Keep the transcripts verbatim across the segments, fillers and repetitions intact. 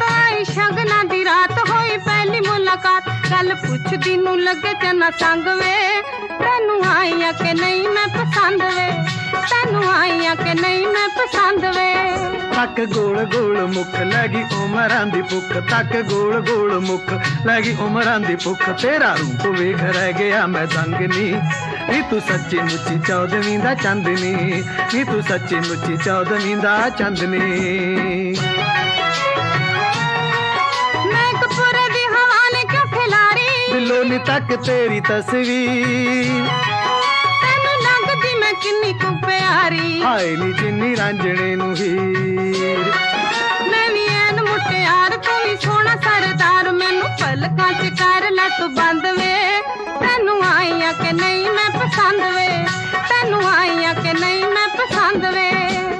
आई शगना दी रात होई पहली मुलाकात गल पुछदी नू लगे चना संग वे तैनू आईया के नहीं मैं पसंद वे तैनू आईया के नहीं मैं पसंद वे तक गोल गोल मुख लगी उमरां दी भुख तक गोल गोल मुख लगी उमरां दी भुख तेरा रूप वेख रह गया मैं दंग नी नी तू सच्ची मुच्ची चौदहवीं दा चांदनी नी तू सच्ची मुच्ची चौदहवीं दा चांदनी मैं कपूरे दी हवा ने क्यों खिलारी दिलों नी तक तेरी तस्वीर तैनू लगदी मैं किन्नी कु प्यारी हाय नी जिन्नी रांझणे नू हीर मैं भी ऐन मुटियार तू भी सोहना सरदार मैनू पलकां च कर लै तू बंद वे तैनू आईया के नहीं मैं पसंद वे तैनू आईया के नहीं मैं पसंद वे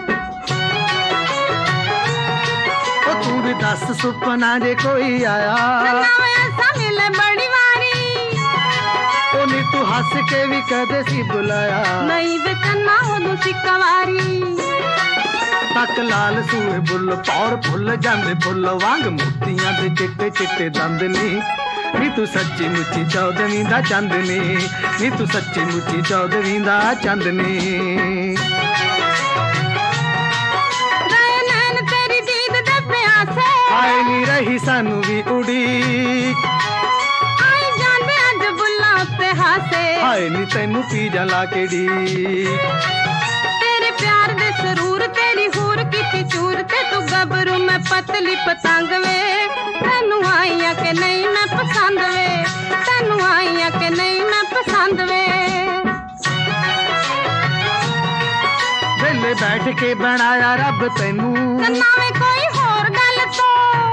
ओ तू भी दस सुपना जे कोई आया ना ऐसा मिले बड़ी वारी ओ नी तू हंस के भी कदे सी बुलाया नहीं वे चन्ना उदू सी कवारी तक लाल सूए बुल पौर फुल जांदे फुल वांग मोतियां दे चिट्टे चिट्टे दंद नी नी तू सच्ची मुच्ची चौदहवीं दा चांदनी नी तू सच्ची मुच्ची चौदहवीं दा चांदनी गए नैन तेरी दीद दे प्यासे आए नी रही सानू भी उड़ीक आई जांदे अज बुल्ला उत्ते हासे हाय नी तैनू पी जा ला के ढीक तेरे प्यार दे सरूर तेरी हूर की चूर ते तू गबरू मैं पतली पतंग वे तैनू आईया के नहीं मैं पसंद वे तैनू आईया के नहीं मैं पसंद वे वेले बैठ के बनाया रब तैनू कन्ना में कोई होर गल तो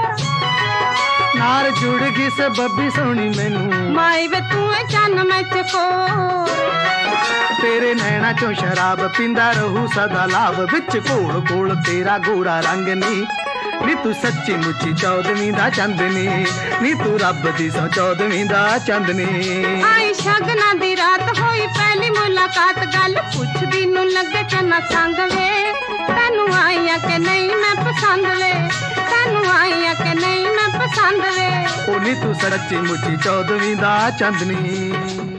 नार जुड़ गई सबबी सोनी मैनू माई वे तू है चन्न मैं चकोर तेरे नैना चो शराब पींदा रहू सदा लाभ विच कोल कोल तेरा गोरा रंग नी नी तू सच्ची मुच्ची चौदहवीं दा चांदनी नी तू रब दी सौ चौदहवीं दा चांदनी आई शगना दी रात होई पहली मुलाकात गल पुछदी नू लगे चना संग वे तैनू आईया के नहीं मैं पसंद वे तैनू आईया के नहीं मैं पसंद वे ओ नी तू सच्ची मुच्ची चौदहवीं दा चांदनी।